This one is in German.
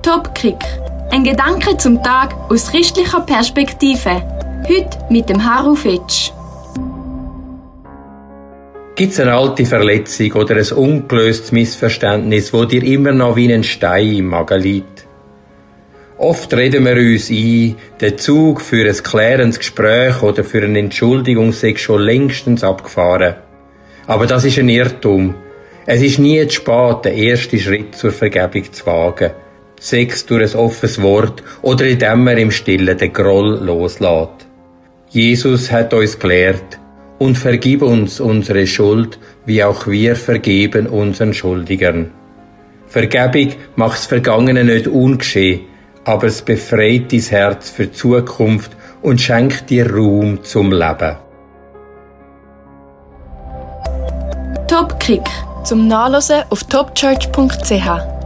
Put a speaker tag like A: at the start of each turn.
A: Top-Kick. Ein Gedanke zum Tag aus christlicher Perspektive. Heute mit dem Haru Fetsch.
B: Gibt es eine alte Verletzung oder ein ungelöstes Missverständnis, wo dir immer noch wie ein Stein im Magen liegt? Oft reden wir uns ein, der Zug für ein klärendes Gespräch oder für eine Entschuldigung sei schon längstens abgefahren. Aber das ist ein Irrtum. Es ist nie zu spät, den ersten Schritt zur Vergebung zu wagen. Sei es durch ein offenes Wort oder indem man im Stillen den Groll loslässt. Jesus hat uns gelehrt: und vergib uns unsere Schuld, wie auch wir vergeben unseren Schuldigern. Vergebung macht das Vergangene nicht ungeschehen, aber es befreit dein Herz für die Zukunft und schenkt dir Raum zum Leben.
A: Top-Kick. Zum Nachlesen auf topchurch.ch.